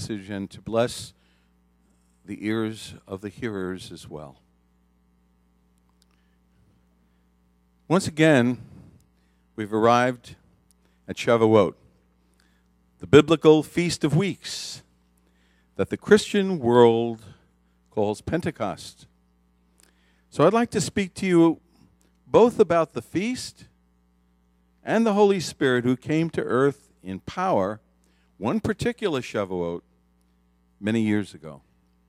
message and to bless the ears of the hearers as well. Once again, we've arrived at Shavuot, the biblical Feast of Weeks that the Christian world calls Pentecost. So I'd like to speak to you both about the feast and the Holy Spirit who came to earth in power one particular Shavuot many years ago.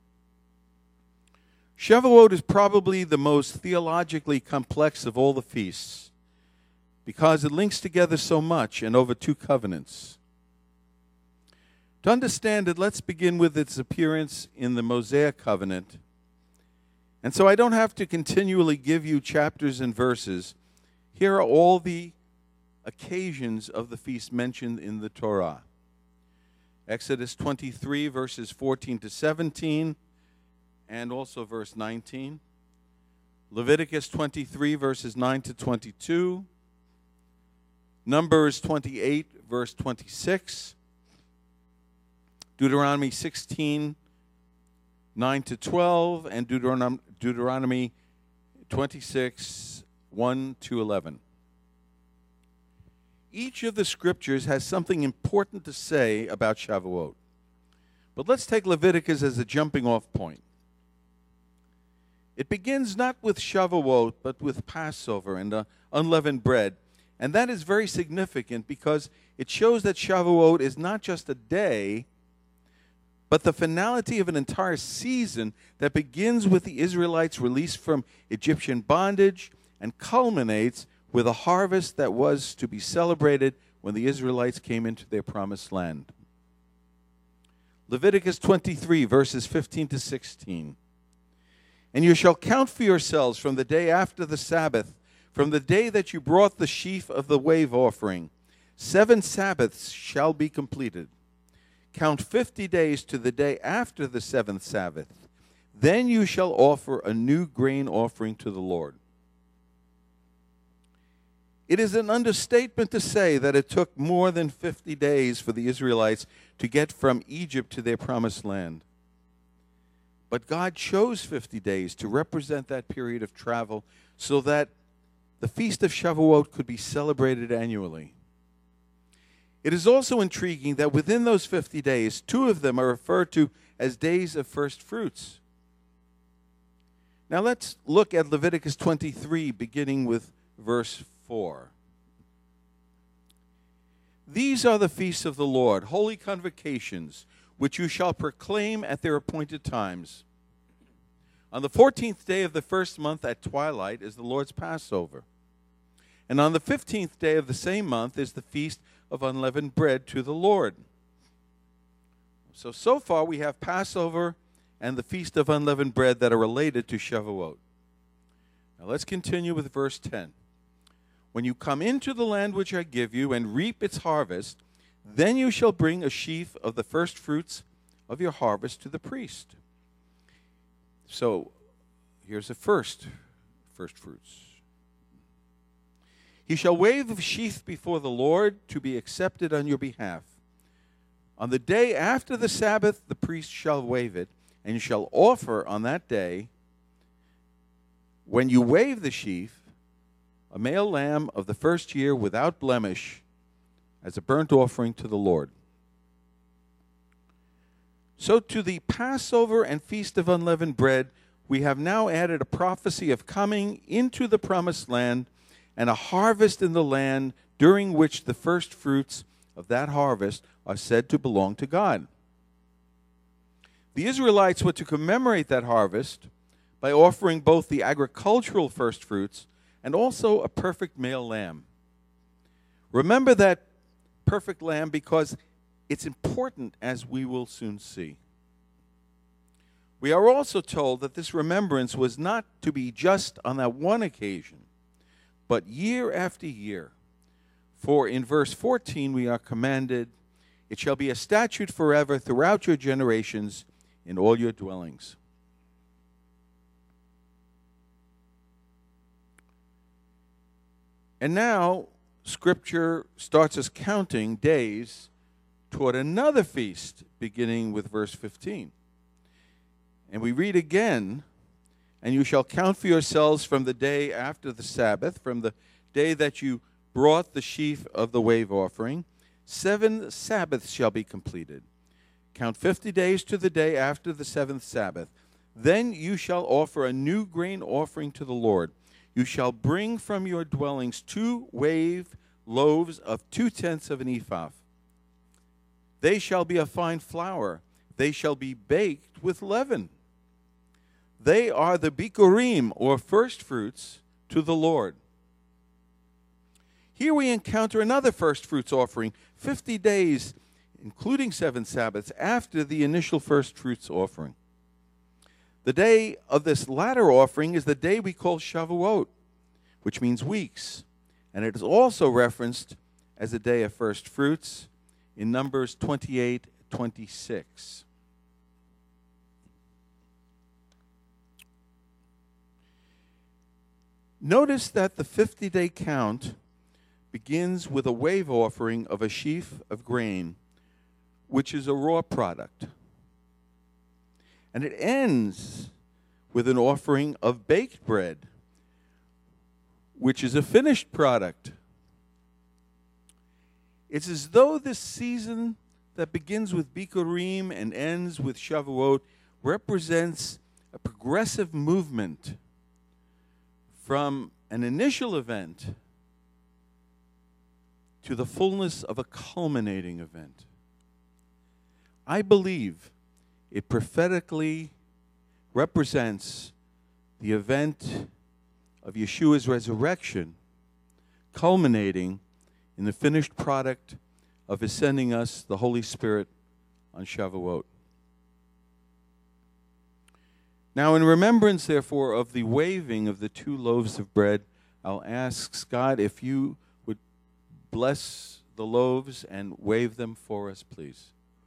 Shavuot is probably the most theologically complex of all the feasts because it links together so much and over two covenants. To understand it, let's begin with its appearance in the Mosaic covenant. And so I don't have to continually give you chapters and verses. Here are all the occasions of the feast mentioned in the Torah. Exodus 23, verses 14 to 17, and also verse 19. Leviticus 23, verses 9 to 22. Numbers 28, verse 26. Deuteronomy 16, 9 to 12, and Deuteronomy 26, 1 to 11. Each of the scriptures has something important to say about Shavuot. But let's take Leviticus as a jumping-off point. It begins not with Shavuot, but with Passover and unleavened bread. And that is very significant because it shows that Shavuot is not just a day, but the finality of an entire season that begins with the Israelites' release from Egyptian bondage and culminates with a harvest that was to be celebrated when the Israelites came into their promised land. Leviticus 23, verses 15 to 16. And you shall count for yourselves from the day after the Sabbath, from the day that you brought the sheaf of the wave offering. 7 Sabbaths shall be completed. Count 50 days to the day after the 7th Sabbath. Then you shall offer a new grain offering to the Lord. It is an understatement to say that it took more than 50 days for the Israelites to get from Egypt to their promised land. But God chose 50 days to represent that period of travel so that the Feast of Shavuot could be celebrated annually. It is also intriguing that within those 50 days, 2 of them are referred to as days of first fruits. Now let's look at Leviticus 23, beginning with verse 4. These are the feasts of the Lord, holy convocations, which you shall proclaim at their appointed times. On the 14th day of the first month at twilight is the Lord's Passover. And on the 15th day of the same month is the feast of unleavened bread to the Lord. So far we have Passover and the feast of unleavened bread that are related to Shavuot. Now let's continue with verse 10. When you come into the land which I give you and reap its harvest, then you shall bring a sheaf of the first fruits of your harvest to the priest. So here's the first fruits. He shall wave the sheaf before the Lord to be accepted on your behalf. On the day after the Sabbath, the priest shall wave it, and you shall offer on that day, when you wave the sheaf, a male lamb of the first year without blemish as a burnt offering to the Lord. So to the Passover and Feast of Unleavened Bread, we have now added a prophecy of coming into the promised land and a harvest in the land during which the first fruits of that harvest are said to belong to God. The Israelites were to commemorate that harvest by offering both the agricultural first fruits and also a perfect male lamb. Remember that perfect lamb because it's important, as we will soon see. We are also told that this remembrance was not to be just on that one occasion, but year after year. For in verse 14 we are commanded, "It shall be a statute forever throughout your generations in all your dwellings." And now Scripture starts us counting days taught another feast, beginning with verse 15. And we read again, and you shall count for yourselves from the day after the Sabbath, from the day that you brought the sheaf of the wave offering, 7 Sabbaths shall be completed. Count 50 days to the day after the 7th Sabbath. Then you shall offer a new grain offering to the Lord. You shall bring from your dwellings 2 wave loaves of 2/10 of an ephah. They shall be of fine flour. They shall be baked with leaven. They are the bikurim, or first fruits, to the Lord. Here we encounter another first fruits offering, 50 days, including 7 Sabbaths, after the initial first fruits offering. The day of this latter offering is the day we call Shavuot, which means weeks, and it is also referenced as a day of first fruits in Numbers 28:26. Notice that the 50-day count begins with a wave offering of a sheaf of grain, which is a raw product. And it ends with an offering of baked bread, which is a finished product. It's as though this season that begins with Bikurim and ends with Shavuot represents a progressive movement from an initial event to the fullness of a culminating event. I believe it prophetically represents the event of Yeshua's resurrection, culminating in the finished product of his sending us the Holy Spirit on Shavuot. Now, in remembrance, therefore, of the waving of the 2 loaves of bread, I'll ask Scott if you would bless the loaves and wave them for us, please.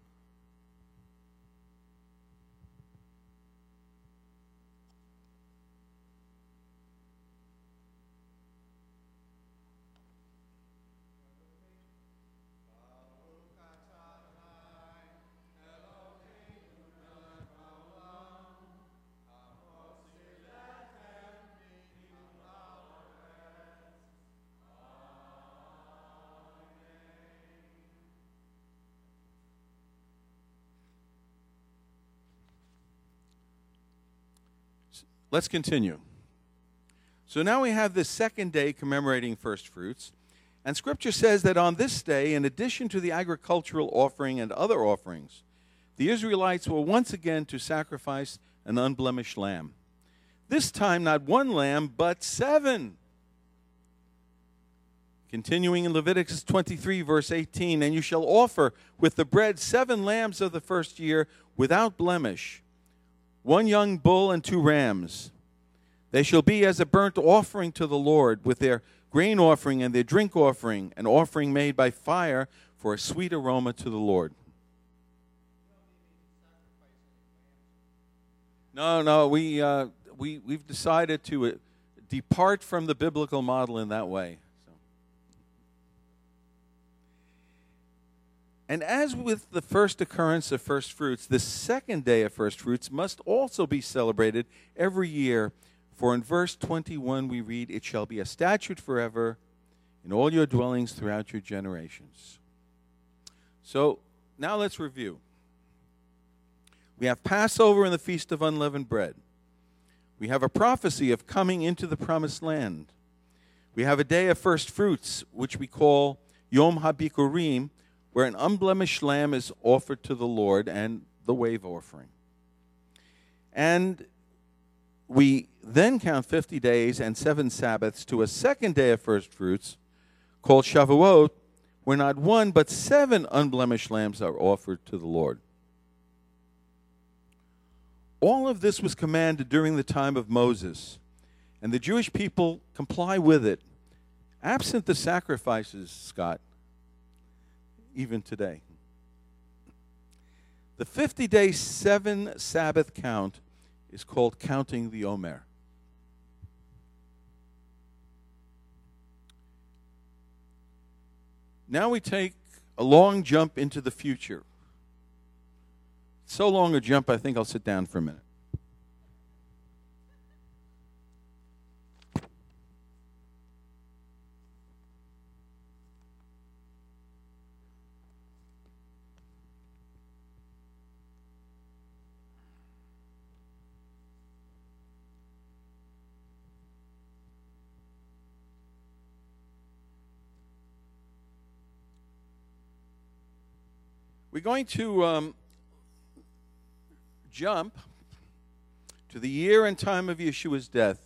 Let's continue. So now we have this second day commemorating first fruits, and Scripture says that on this day, in addition to the agricultural offering and other offerings, the Israelites were once again to sacrifice an unblemished lamb. This time, not 1 lamb, but 7. Continuing in Leviticus 23, verse 18, and you shall offer with the bread 7 lambs of the first year without blemish, 1 young bull and 2 rams. They shall be as a burnt offering to the Lord, with their grain offering and their drink offering, an offering made by fire for a sweet aroma to the Lord. No, we've decided to depart from the biblical model in that way. And as with the first occurrence of first fruits, the second day of first fruits must also be celebrated every year. For in verse 21 we read, "It shall be a statute forever in all your dwellings throughout your generations." So now let's review. We have Passover and the Feast of Unleavened Bread. We have a prophecy of coming into the Promised Land. We have a day of first fruits, which we call Yom HaBikurim, where an unblemished lamb is offered to the Lord, and the wave offering. And we then count 50 days and 7 Sabbaths to a second day of first fruits called Shavuot, where not 1 but 7 unblemished lambs are offered to the Lord. All of this was commanded during the time of Moses, and the Jewish people comply with it, absent the sacrifices, Scott, even today. The 50-day 7 Sabbath count is called counting the Omer. Now we take a long jump into the future. So long a jump, I think I'll sit down for a minute. We're going to jump to the year and time of Yeshua's death,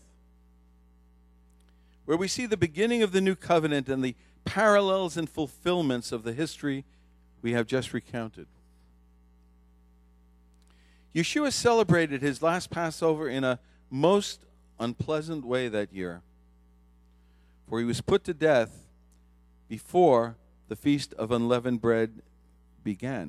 where we see the beginning of the new covenant and the parallels and fulfillments of the history we have just recounted. Yeshua celebrated his last Passover in a most unpleasant way that year, for he was put to death before the Feast of Unleavened Bread began.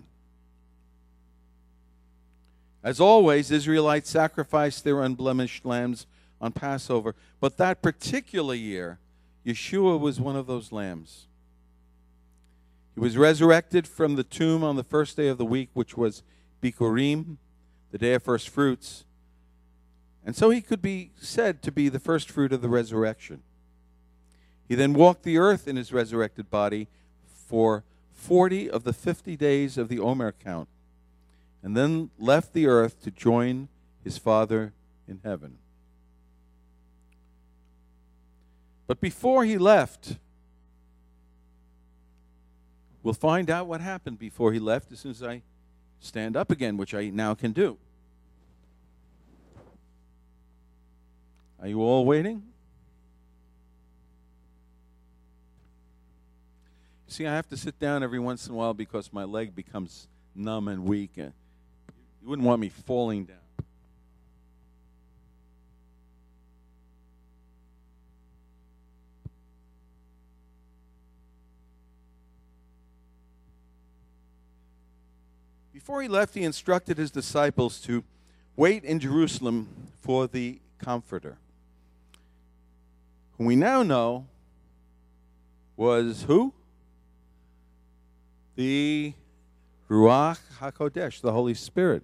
As always, Israelites sacrificed their unblemished lambs on Passover, but that particular year, Yeshua was one of those lambs. He was resurrected from the tomb on the first day of the week, which was Bikurim, the day of first fruits, and so he could be said to be the first fruit of the resurrection. He then walked the earth in his resurrected body for 40 of the 50 days of the Omer count, and then left the earth to join his Father in heaven. But before he left, we'll find out what happened before he left as soon as I stand up again, which I now can do. Are you all waiting? See, I have to sit down every once in a while because my leg becomes numb and weak. You wouldn't want me falling down. Before he left, he instructed his disciples to wait in Jerusalem for the Comforter, whom we now know was who? The Ruach HaKodesh, the Holy Spirit.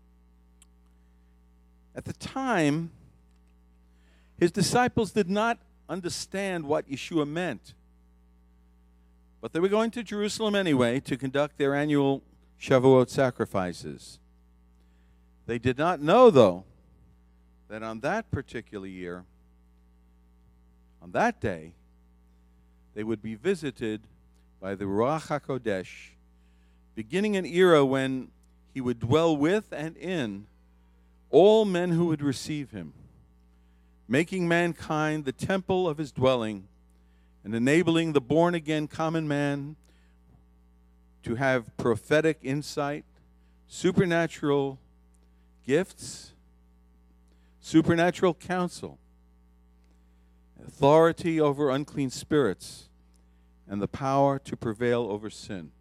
At the time, his disciples did not understand what Yeshua meant. But they were going to Jerusalem anyway to conduct their annual Shavuot sacrifices. They did not know, though, that on that particular year, on that day, they would be visited by the Ruach HaKodesh, beginning an era when he would dwell with and in all men who would receive him, making mankind the temple of his dwelling and enabling the born-again common man to have prophetic insight, supernatural gifts, supernatural counsel, authority over unclean spirits, and the power to prevail over sin.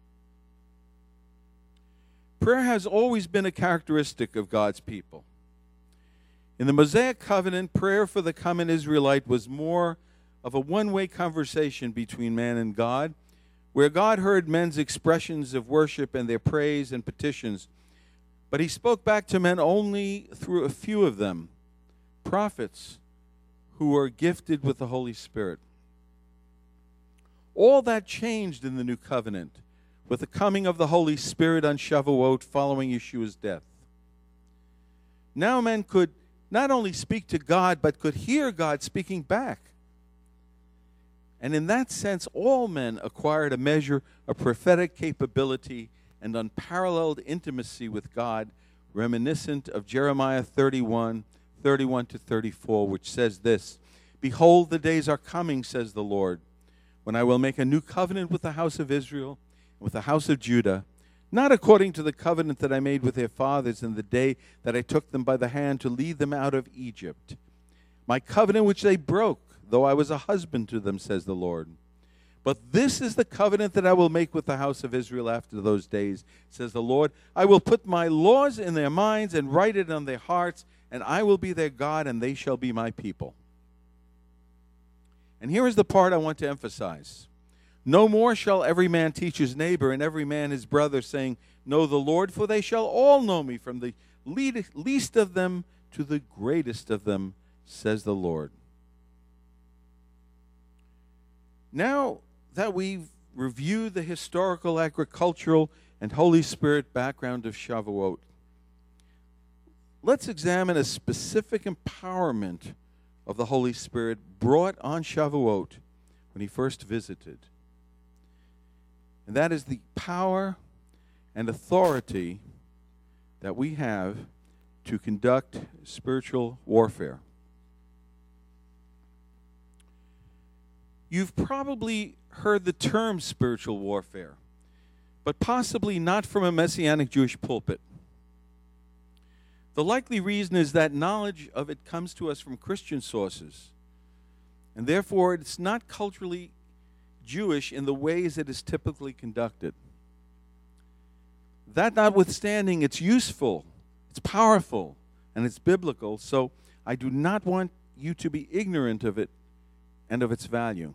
Prayer has always been a characteristic of God's people. In the Mosaic covenant, prayer for the common Israelite was more of a one-way conversation between man and God, where God heard men's expressions of worship and their praise and petitions, but he spoke back to men only through a few of them, prophets who were gifted with the Holy Spirit. All that changed in the new covenant with the coming of the Holy Spirit on Shavuot following Yeshua's death. Now men could not only speak to God, but could hear God speaking back. And in that sense, all men acquired a measure of prophetic capability and unparalleled intimacy with God, reminiscent of Jeremiah 31:31 to 34, which says this, "Behold, the days are coming, says the Lord, when I will make a new covenant with the house of Israel and with the house of Judah, not according to the covenant that I made with their fathers in the day that I took them by the hand to lead them out of Egypt. My covenant which they broke, though I was a husband to them, says the Lord. But this is the covenant that I will make with the house of Israel after those days, says the Lord. I will put my laws in their minds and write it on their hearts, and I will be their God, and they shall be my people." And here is the part I want to emphasize. No more shall every man teach his neighbor and every man his brother, saying, Know the Lord, for they shall all know me, from the least of them to the greatest of them, says the Lord. Now that we've reviewed the historical, agricultural, and Holy Spirit background of Shavuot, let's examine a specific empowerment of the Holy Spirit brought on Shavuot when he first visited. And that is the power and authority that we have to conduct spiritual warfare. You've probably heard the term spiritual warfare, but possibly not from a Messianic Jewish pulpit. The likely reason is that knowledge of it comes to us from Christian sources, and therefore it's not culturally Jewish in the ways it is typically conducted. That notwithstanding, it's useful, it's powerful, and it's biblical, so I do not want you to be ignorant of it and of its value.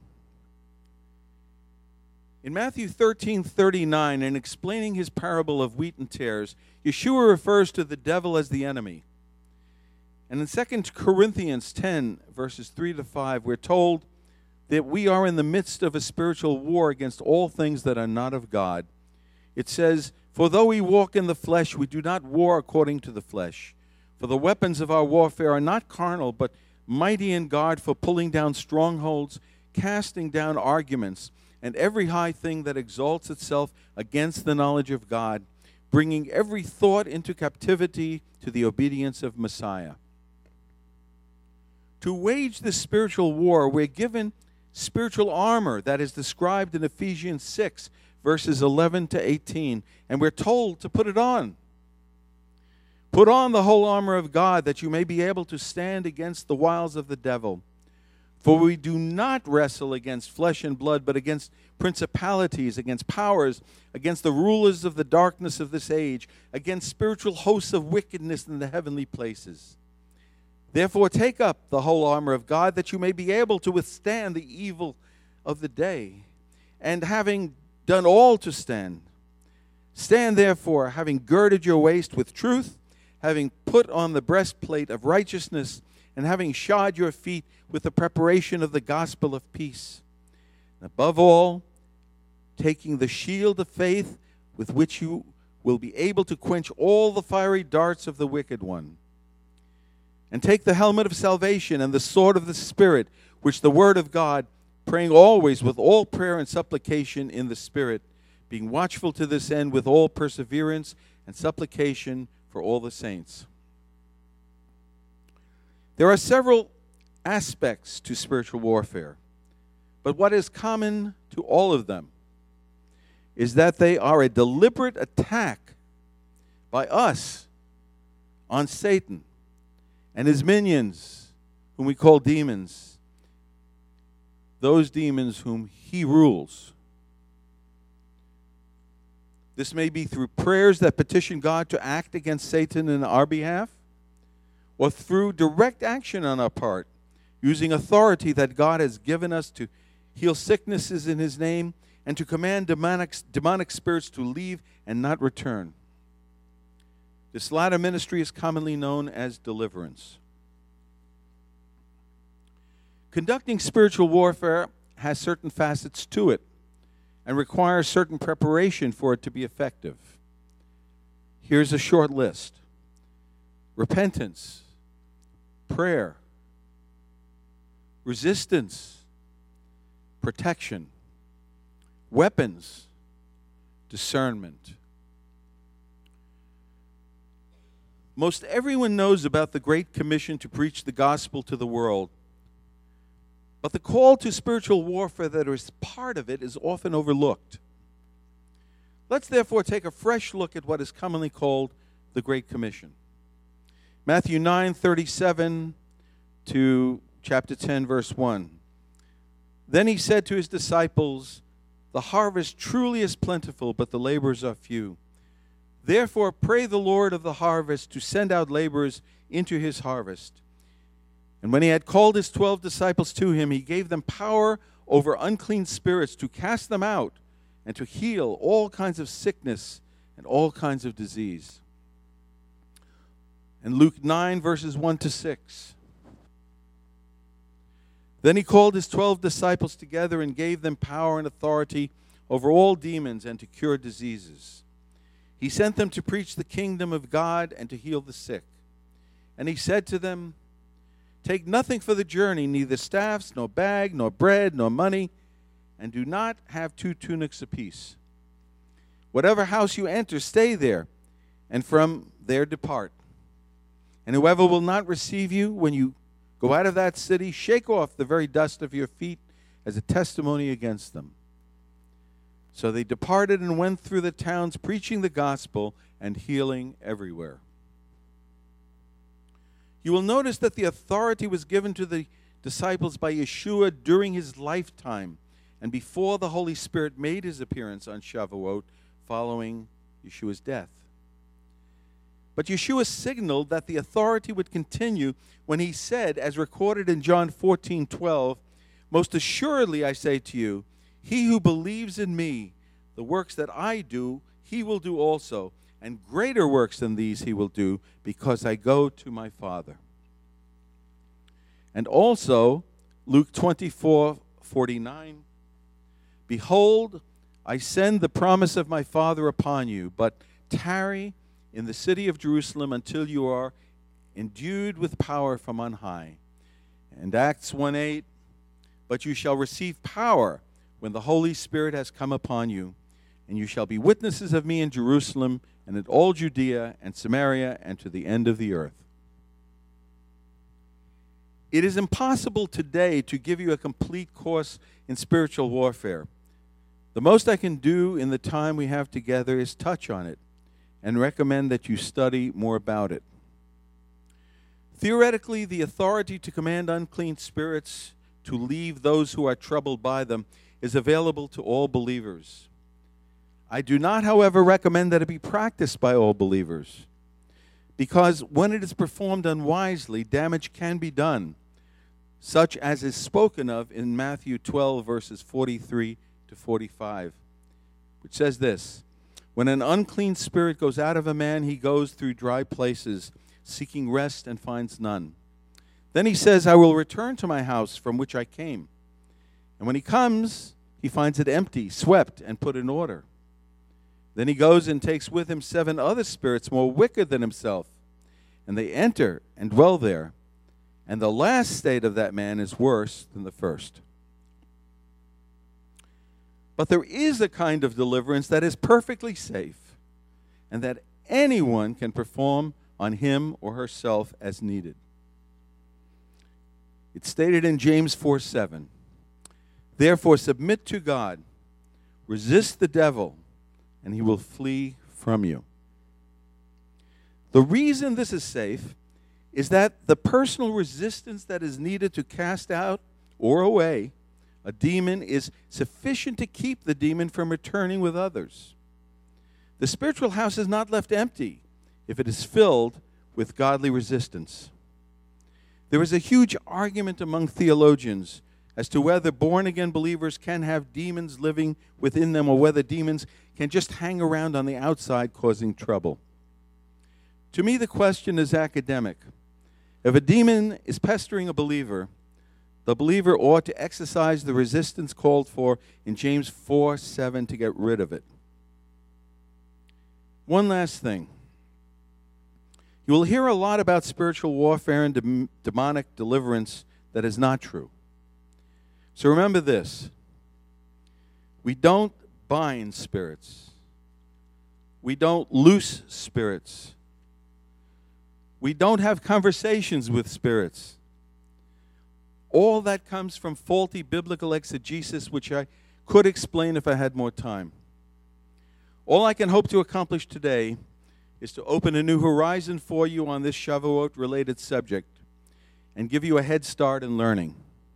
In Matthew 13:39, in explaining his parable of wheat and tares, Yeshua refers to the devil as the enemy. And in 2 Corinthians 10, verses 3 to 5, we're told that we are in the midst of a spiritual war against all things that are not of God. It says, For though we walk in the flesh, we do not war according to the flesh. For the weapons of our warfare are not carnal, but mighty in God for pulling down strongholds, casting down arguments, and every high thing that exalts itself against the knowledge of God, bringing every thought into captivity to the obedience of Messiah. To wage this spiritual war, we're given spiritual armor that is described in Ephesians 6, verses 11 to 18, and we're told to put it on. Put on the whole armor of God, that you may be able to stand against the wiles of the devil. For we do not wrestle against flesh and blood, but against principalities, against powers, against the rulers of the darkness of this age, against spiritual hosts of wickedness in the heavenly places. Therefore take up the whole armor of God, that you may be able to withstand the evil of the day. And having done all to stand, stand therefore, having girded your waist with truth, having put on the breastplate of righteousness, and having shod your feet with the preparation of the gospel of peace. And above all, taking the shield of faith, with which you will be able to quench all the fiery darts of the wicked one. And take the helmet of salvation and the sword of the Spirit, which the word of God, praying always with all prayer and supplication in the Spirit, being watchful to this end with all perseverance and supplication for all the saints. There are several aspects to spiritual warfare, but what is common to all of them is that they are a deliberate attack by us on Satan and his minions, whom we call demons, those demons whom he rules. This may be through prayers that petition God to act against Satan in our behalf, or through direct action on our part, using authority that God has given us to heal sicknesses in his name and to command demonic spirits to leave and not return. This latter ministry is commonly known as deliverance. Conducting spiritual warfare has certain facets to it and requires certain preparation for it to be effective. Here's a short list: repentance, prayer, resistance, protection, weapons, discernment. Most everyone knows about the Great Commission to preach the gospel to the world, but the call to spiritual warfare that is part of it is often overlooked. Let's therefore take a fresh look at what is commonly called the Great Commission. Matthew 9:37 to chapter 10, verse 1. Then he said to his disciples, "The harvest truly is plentiful, but the laborers are few. Therefore pray the Lord of the harvest to send out laborers into his harvest." And when he had called his 12 disciples to him, he gave them power over unclean spirits to cast them out and to heal all kinds of sickness and all kinds of disease. And Luke 9, verses 1 to 6. Then he called his 12 disciples together and gave them power and authority over all demons and to cure diseases. He sent them to preach the kingdom of God and to heal the sick. And he said to them, "Take nothing for the journey, neither staffs, nor bag, nor bread, nor money, and do not have 2 tunics apiece. Whatever house you enter, stay there, and from there depart. And whoever will not receive you when you go out of that city, shake off the very dust of your feet as a testimony against them." So they departed and went through the towns, preaching the gospel and healing everywhere. You will notice that the authority was given to the disciples by Yeshua during his lifetime and before the Holy Spirit made his appearance on Shavuot following Yeshua's death. But Yeshua signaled that the authority would continue when he said, as recorded in John 14:12, "Most assuredly I say to you, he who believes in me, the works that I do, he will do also, and greater works than these he will do, because I go to my Father." And also, Luke 24:49, "Behold, I send the promise of my Father upon you, but tarry in the city of Jerusalem until you are endued with power from on high." And Acts 1:8, "But you shall receive power when the Holy Spirit has come upon you, and you shall be witnesses of me in Jerusalem and in all Judea and Samaria and to the end of the earth." It is impossible today to give you a complete course in spiritual warfare. The most I can do in the time we have together is touch on it and recommend that you study more about it. Theoretically, the authority to command unclean spirits to leave those who are troubled by them is available to all believers. I do not, however, recommend that it be practiced by all believers, because when it is performed unwisely, damage can be done, such as is spoken of in Matthew 12, verses 43 to 45, which says this: "When an unclean spirit goes out of a man, he goes through dry places, seeking rest and finds none. Then he says, 'I will return to my house from which I came.' And when he comes, he finds it empty, swept, and put in order. Then he goes and takes with him 7 other spirits more wicked than himself, and they enter and dwell there. And the last state of that man is worse than the first." But there is a kind of deliverance that is perfectly safe, and that anyone can perform on him or herself as needed. It's stated in James 4:7, "Therefore submit to God, resist the devil, and he will flee from you." The reason this is safe is that the personal resistance that is needed to cast out or away a demon is sufficient to keep the demon from returning with others. The spiritual house is not left empty if it is filled with godly resistance. There is a huge argument among theologians as to whether born-again believers can have demons living within them or whether demons can just hang around on the outside causing trouble. To me, the question is academic. If a demon is pestering a believer, the believer ought to exercise the resistance called for in James 4:7 to get rid of it. One last thing. You will hear a lot about spiritual warfare and demonic deliverance that is not true. So remember this. We don't bind spirits. We don't loose spirits. We don't have conversations with spirits. All that comes from faulty biblical exegesis, which I could explain if I had more time. All I can hope to accomplish today is to open a new horizon for you on this Shavuot-related subject and give you a head start in learning.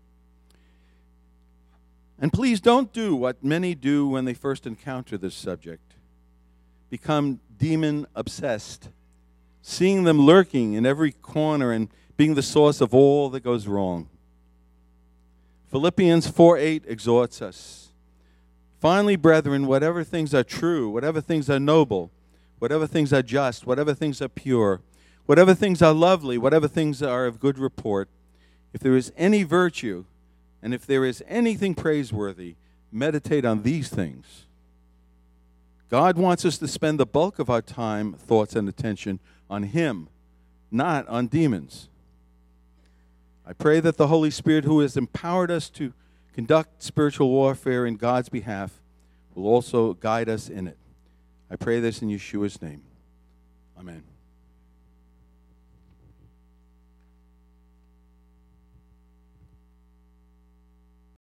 And please don't do what many do when they first encounter this subject. Become demon-obsessed, seeing them lurking in every corner and being the source of all that goes wrong. Philippians 4:8 exhorts us. Finally, brethren, whatever things are true, whatever things are noble, whatever things are just, whatever things are pure, whatever things are lovely, whatever things are of good report, if there is any virtue, and if there is anything praiseworthy, meditate on these things. God wants us to spend the bulk of our time, thoughts, and attention on Him, not on demons. I pray that the Holy Spirit, who has empowered us to conduct spiritual warfare in God's behalf, will also guide us in it. I pray this in Yeshua's name. Amen.